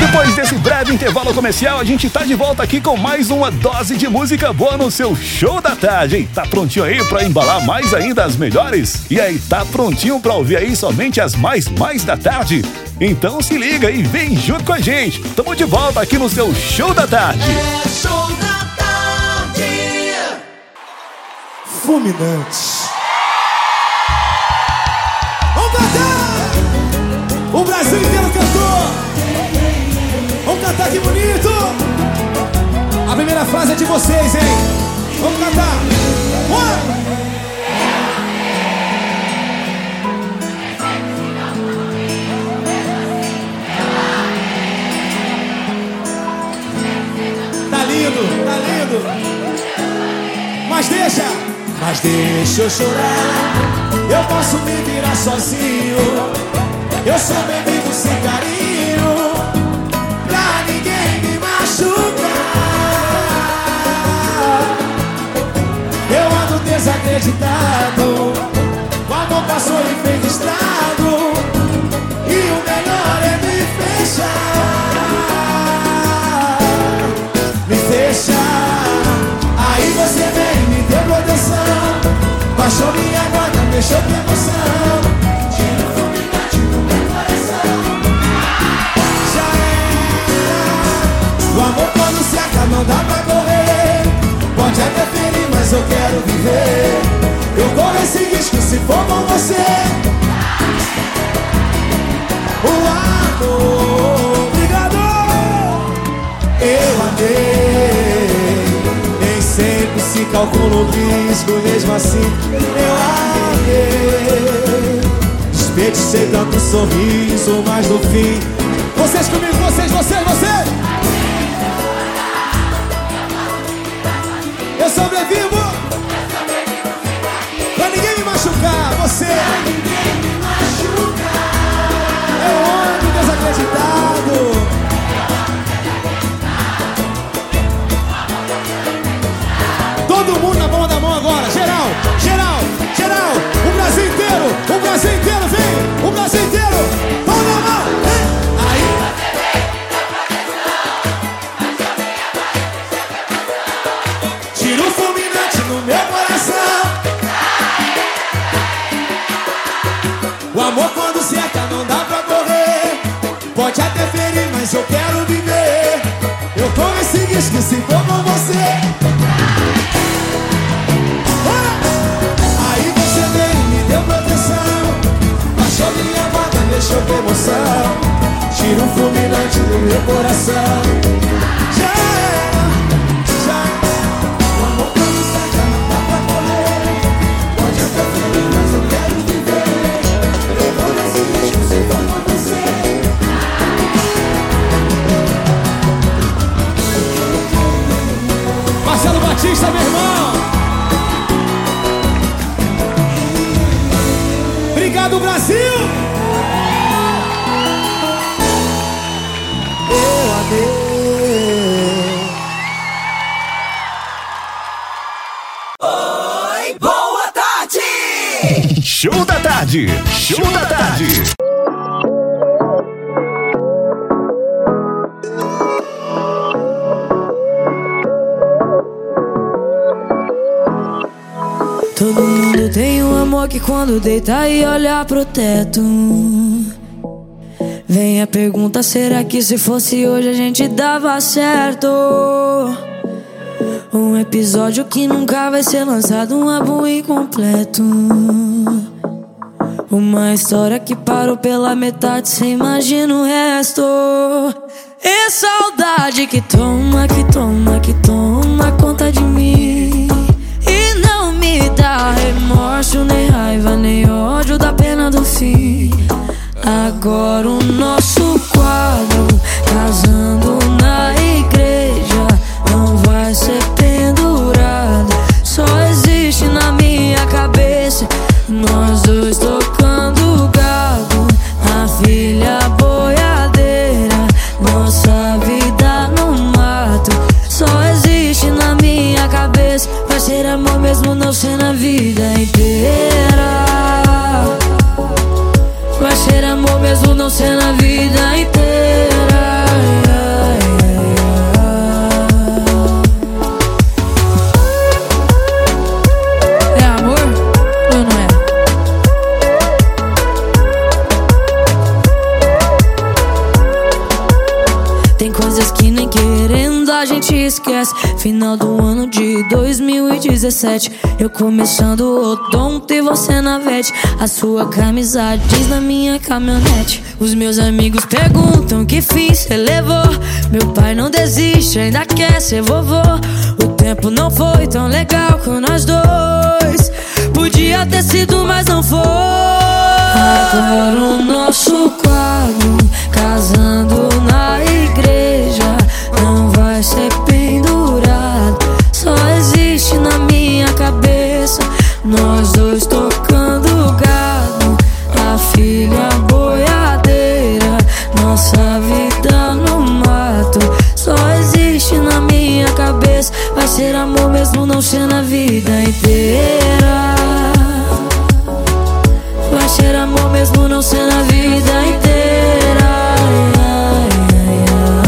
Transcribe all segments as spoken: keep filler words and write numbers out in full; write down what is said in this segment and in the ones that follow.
Depois desse breve intervalo comercial, a gente tá de volta aqui com mais uma dose de música boa no seu show da tarde, hein? Tá prontinho aí pra embalar mais ainda as melhores? E aí, tá prontinho pra ouvir aí somente as mais mais da tarde? Então se liga e vem junto com a gente. Tamo de volta aqui no seu show da tarde. É show da tarde. Fulminante. Vamos cantar! O Brasil inteiro cantou. Vamos cantar, que bonito! A primeira frase é de vocês, hein? Vamos cantar! One! Tá lindo, tá lindo! Mas deixa! Mas deixa eu chorar. Eu posso me virar sozinho. Eu sou bebido sem carinho, pra ninguém me machucar. Eu ando desacreditado. O amor passou e fez estrago, e o melhor é me fechar. Me fechar. Aí você vem me deu proteção. Baixou minha guarda, mexeu com emoção. Tira o fulminante do meu coração. Já era. O amor quando se acaba não dá pra correr. Pode até ferir, mas eu quero viver. Eu corro esse risco se for com você. O amor, obrigado. Eu amei. Nem sempre se calcula o risco, mesmo assim eu amei. Desperdicei tanto sorriso, mas no fim vocês comigo, vocês, vocês, vocês. Eu sobrevivo pra ninguém me machucar. Você é um homem desacreditado. Todo mundo na palma da mão agora. Geral, geral, geral. O Brasil inteiro, o Brasil inteiro, vem. O Brasil inteiro, palma da mão, vem. Aí. Tira o fulminante no meu coração. O amor quando se acaba não dá pra correr. Pode até ferir, mas eu quero viver. Eu corro esse risco se for com você. Aí você veio e me deu proteção. Baixou minha guarda, mexeu com emoção. Tira o fulminante do meu coração. Já era, já era. O amor quando se acaba não dá pra correr. Pode até ferir, mas eu quero viver. Eu corro esse risco se for com você. Marcelo Batista, meu irmão. Obrigado, Brasil. Eu amei. Oi, boa tarde. Show da tarde, show, show da, da tarde. tarde. Todo mundo tem um amor que quando deita e olha pro teto, vem a pergunta, será que se fosse hoje a gente dava certo? Um episódio que nunca vai ser lançado, um álbum incompleto. Uma história que parou pela metade, cê imagina o resto. E saudade que toma, que toma, que toma conta de mim. E não me dá remorso, nem raiva, nem ódio da pena do fim. Agora o nosso quadro, casando na igreja, não vai ser pendurado. Só existe na minha cabeça nós dois tocando gado, a filha boiadeira, nossa vida no mato. Só existe na minha cabeça, vai ser amor mesmo não ser na vida inteira. Vai ser amor mesmo não ser na vida inteira. esquece. Final do ano de dois mil e dezessete, eu começando o odonto e você na vete. A sua camisa jeans na minha caminhonete. Os meus amigos perguntam que fim cê levou. Meu pai não desiste, ainda quer ser vovô. O tempo não foi tão legal com nós dois. Podia ter sido, mas não foi. Agora o nosso quadro, casando na igreja, não vai ser pendurado, só existe na minha cabeça. Nós dois tocando gado, a filha boiadeira, nossa vida no mato, só existe na minha cabeça. Vai ser amor mesmo não ser na vida inteira. Vai ser amor mesmo não ser na vida inteira. Ai, ai,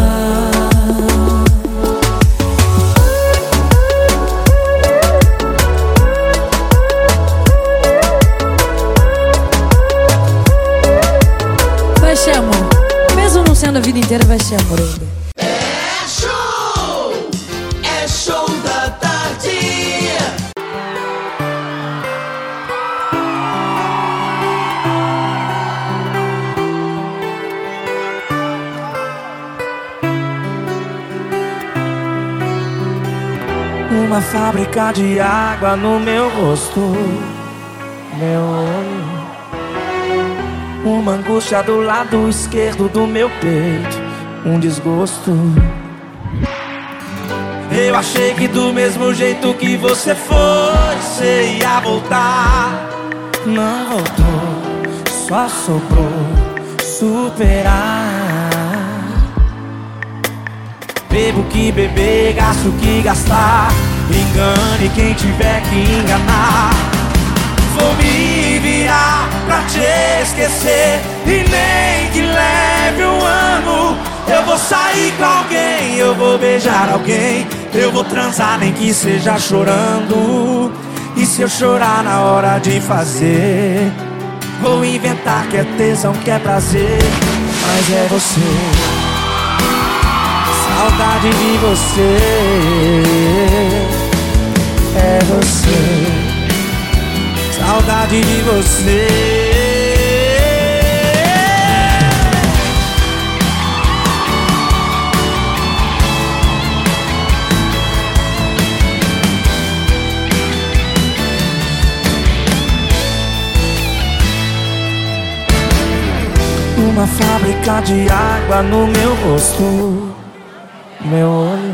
ai. Vai ser amor, mesmo não sendo a vida inteira, vai ser amor ainda. É show! É show da tarde! Uma fábrica de água no meu rosto, meu olho. Uma angústia do lado esquerdo do meu peito, um desgosto. Eu achei que do mesmo jeito que você foi, você ia voltar. Não voltou, só sobrou superar. Bebo que beber, gasto que gastar, engane quem tiver que enganar. Vou me virar pra te esquecer e nem que leve um ano. Eu vou sair com alguém, eu vou beijar alguém, eu vou transar nem que seja chorando. E se eu chorar na hora de fazer, vou inventar que é tesão, que é prazer, mas é você. Saudade de você, é você. Saudade de você. Uma fábrica de água no meu rosto, meu olho.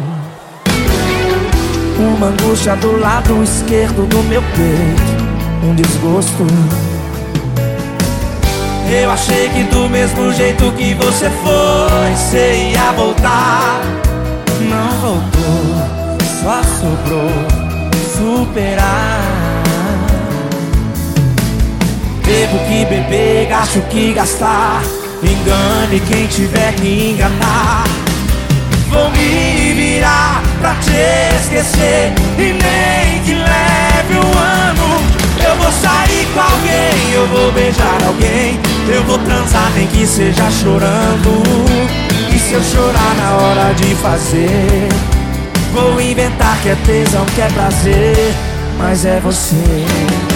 Uma angústia do lado esquerdo do meu peito, um desgosto. Eu achei que do mesmo jeito que você foi, você ia voltar. Não voltou, só sobrou superar. Bebo que beber, gasto que gastar, engane quem tiver que enganar. Vou me virar pra te esquecer e nem que leve um ano. Eu vou sair com alguém, eu vou beijar alguém, eu vou transar nem que seja chorando. E se eu chorar na hora de fazer, vou inventar que é tesão, que é prazer, mas é você.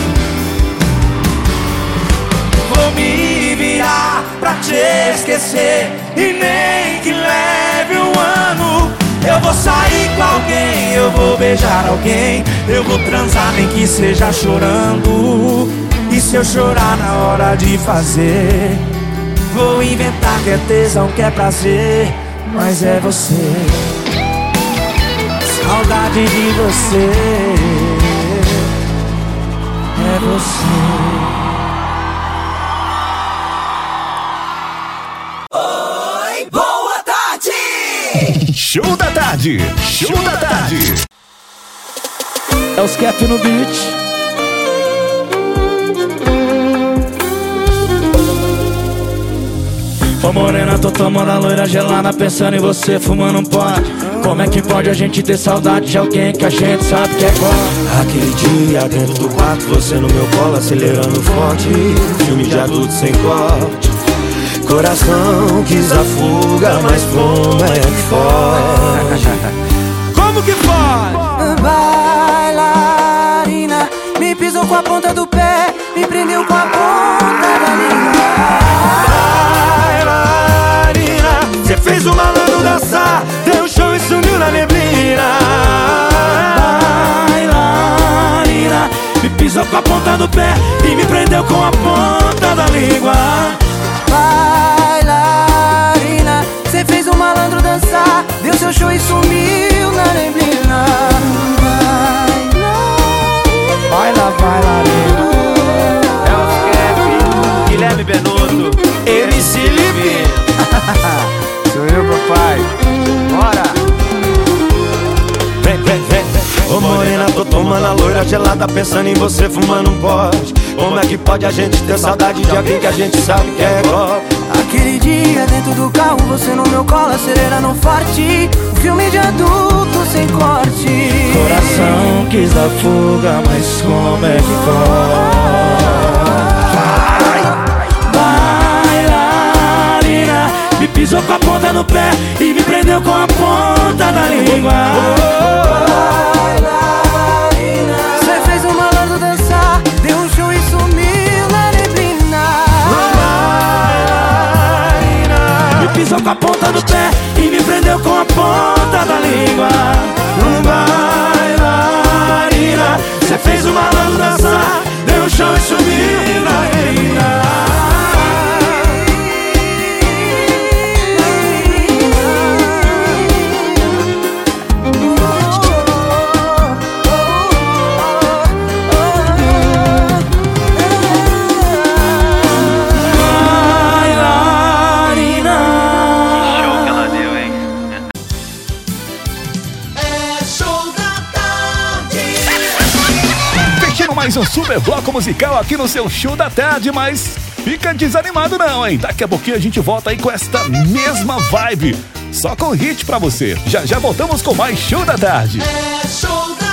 Vou me virar pra te esquecer e nem que leve um ano. Eu vou sair com alguém, eu vou beijar alguém, eu vou transar nem que seja chorando. E se eu chorar na hora de fazer, vou inventar que é tesão, que é prazer, mas é você. Saudade de você, é você. Show da tarde, show, show da, da tarde. tarde. É os Cap no beat. Ô morena, tô tomando a loira gelada, pensando em você, fumando um pote. Como é que pode a gente ter saudade de alguém que a gente sabe que é bom? Aquele dia dentro do quarto, você no meu colo, acelerando forte, filme de adulto sem corte. Coração quis a fuga, mas como é forte. Como que faz? Bailarina, me pisou com a ponta do pé, me prendeu com a ponta da língua. Bailarina, cê fez o malandro dançar, deu um show e sumiu na neblina. Bailarina, me pisou com a ponta do pé e me prendeu com a ponta da língua. Bailarina, cê fez o malandro dançar, deu seu show e sumiu na neblina. Baila, bailarina. É o Skep, Guilherme Benuto, M C Lipe. sou eu, papai. Bora! Vem, vem, vem, vem. Ô morena, tô tomando a loira gelada, pensando em você fumando um pote. Como é que pode a gente ter saudade de alguém que a gente sabe que é golpe? Aquele dia dentro do carro, você no meu colo, acelera no forte. Um filme de adulto sem corte. Coração quis dar fuga, mas como é que pode? Bailarina, me pisou com a ponta no pé e me prendeu com a ponta da língua. Bailarina, cê fez um malandro dançar, deu um show e sumiu na neblina. Bailarina, me pisou com a ponta do pé e me prendeu com a ponta da língua. Bailarina, cê fez o malandro dançar, deu um show e sumiu na neblina. Mais um super bloco musical aqui no seu Show da Tarde, mas fica desanimado não, hein? Daqui a pouquinho a gente volta aí com esta mesma vibe, só com hit pra você. Já já voltamos com mais Show da Tarde. É Show da